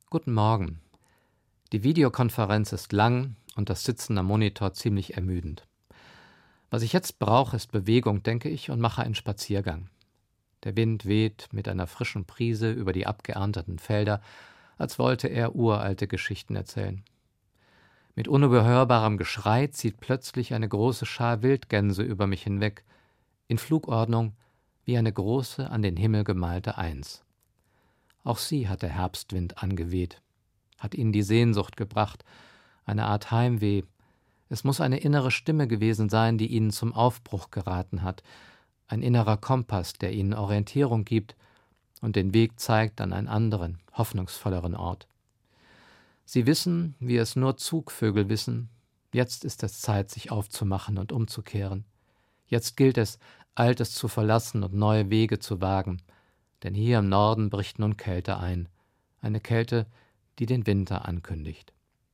Guten Morgen. Die Videokonferenz ist lang und das Sitzen am Monitor ziemlich ermüdend. Was ich jetzt brauche, ist Bewegung, denke ich, und mache einen Spaziergang. Der Wind weht mit einer frischen Brise über die abgeernteten Felder, als wollte er uralte Geschichten erzählen. Mit unüberhörbarem Geschrei zieht plötzlich eine große Schar Wildgänse über mich hinweg, in Flugordnung wie eine große, an den Himmel gemalte Eins. Auch sie hat der Herbstwind angeweht, hat ihnen die Sehnsucht gebracht, eine Art Heimweh. Es muss eine innere Stimme gewesen sein, die ihnen zum Aufbruch geraten hat, ein innerer Kompass, der ihnen Orientierung gibt und den Weg zeigt an einen anderen, hoffnungsvolleren Ort. Sie wissen, wie es nur Zugvögel wissen, jetzt ist es Zeit, sich aufzumachen und umzukehren. Jetzt gilt es, Altes zu verlassen und neue Wege zu wagen, denn hier im Norden bricht nun Kälte ein, eine Kälte, die den Winter ankündigt.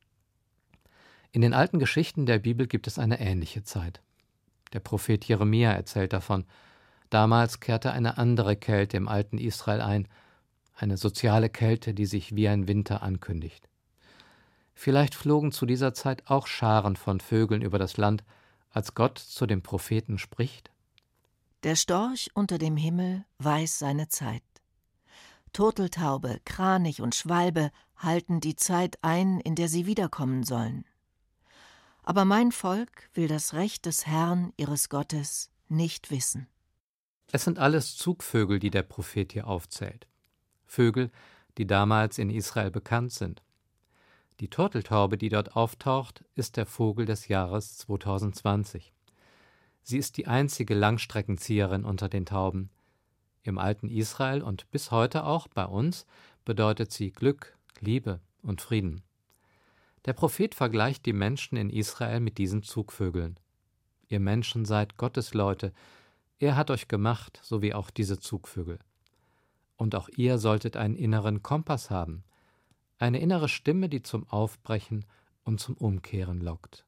In den alten Geschichten der Bibel gibt es eine ähnliche Zeit. Der Prophet Jeremia erzählt davon. Damals kehrte eine andere Kälte im alten Israel ein, eine soziale Kälte, die sich wie ein Winter ankündigt. Vielleicht flogen zu dieser Zeit auch Scharen von Vögeln über das Land, als Gott zu dem Propheten spricht. Der Storch unter dem Himmel weiß seine Zeit. Turteltaube, Kranich und Schwalbe halten die Zeit ein, in der sie wiederkommen sollen. Aber mein Volk will das Recht des Herrn, ihres Gottes, nicht wissen. Es sind alles Zugvögel, die der Prophet hier aufzählt. Vögel, die damals in Israel bekannt sind. Die Turteltaube, die dort auftaucht, ist der Vogel des Jahres 2020. Sie ist die einzige Langstreckenzieherin unter den Tauben. Im alten Israel und bis heute auch bei uns bedeutet sie Glück, Liebe und Frieden. Der Prophet vergleicht die Menschen in Israel mit diesen Zugvögeln. Ihr Menschen seid Gottes Leute, er hat euch gemacht, so wie auch diese Zugvögel. Und auch ihr solltet einen inneren Kompass haben, eine innere Stimme, die zum Aufbrechen und zum Umkehren lockt.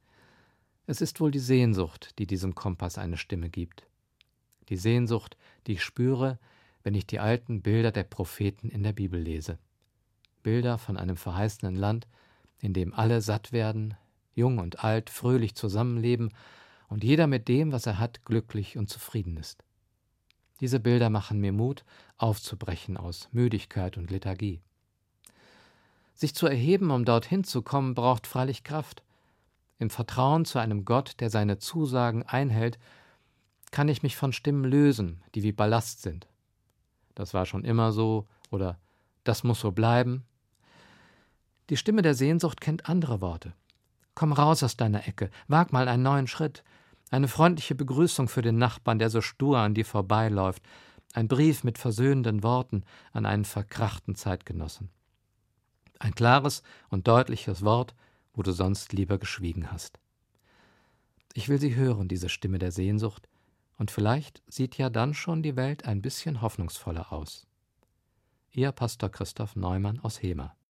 Es ist wohl die Sehnsucht, die diesem Kompass eine Stimme gibt. Die Sehnsucht, die ich spüre, wenn ich die alten Bilder der Propheten in der Bibel lese. Bilder von einem verheißenen Land, in dem alle satt werden, jung und alt fröhlich zusammenleben und jeder mit dem, was er hat, glücklich und zufrieden ist. Diese Bilder machen mir Mut, aufzubrechen aus Müdigkeit und Lethargie. Sich zu erheben, um dorthin zu kommen, braucht freilich Kraft. Im Vertrauen zu einem Gott, der seine Zusagen einhält, kann ich mich von Stimmen lösen, die wie Ballast sind. Das war schon immer so oder das muss so bleiben. Die Stimme der Sehnsucht kennt andere Worte. Komm raus aus deiner Ecke, wag mal einen neuen Schritt. Eine freundliche Begrüßung für den Nachbarn, der so stur an dir vorbeiläuft. Ein Brief mit versöhnenden Worten an einen verkrachten Zeitgenossen. Ein klares und deutliches Wort, wo du sonst lieber geschwiegen hast. Ich will sie hören, diese Stimme der Sehnsucht, und vielleicht sieht ja dann schon die Welt ein bisschen hoffnungsvoller aus. Ihr Pastor Christoph Neumann aus Hemer.